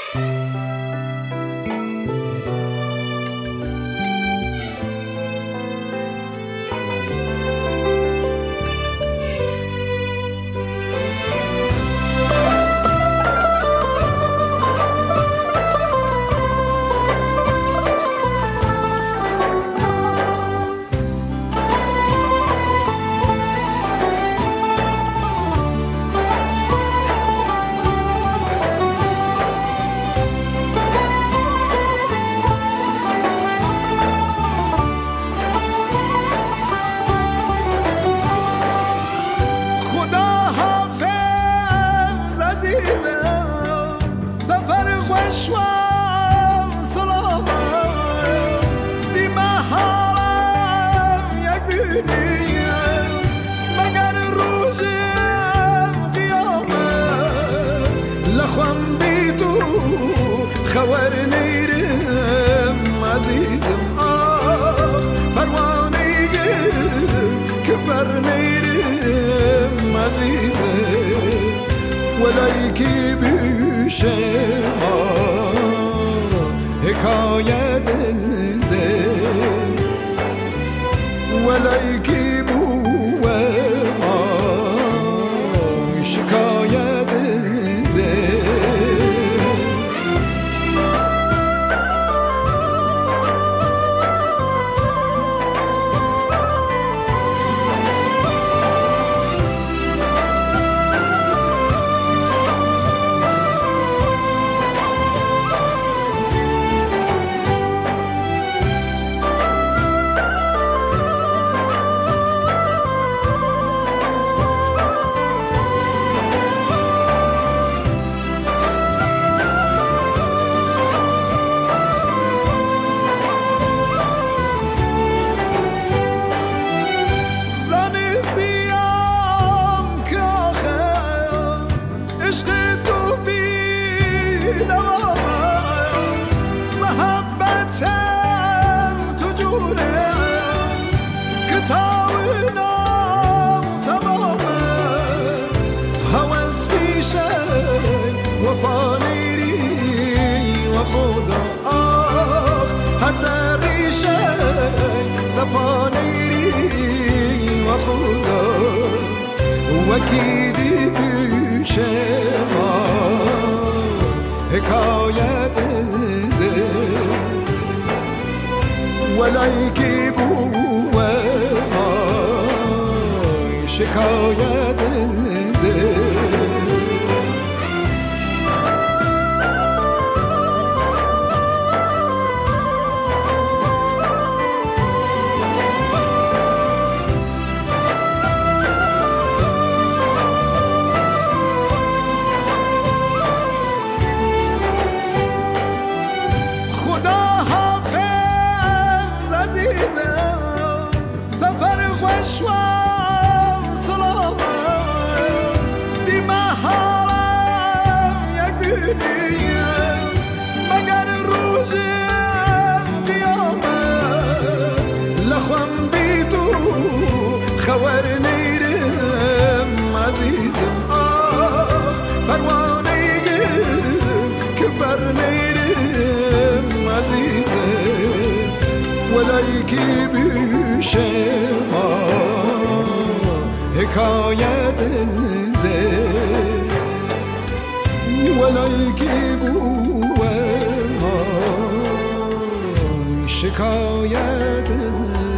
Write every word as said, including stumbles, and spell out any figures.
خبر نیرم عزیزم آخ پروانه که بر نیرم عزیزم ولای کی بیشه ما حکایت ده ولای کی بوه ما شکایت ده صفانيري وخدا وكيدي بشما حكاية ده ولايكي بوما شكاية ده خبر نیرم عزیزم آخ پروانه که بر نیرم عزیزم ولای کی بیشه ما حکایت ده ولای کی بوه ما شکایت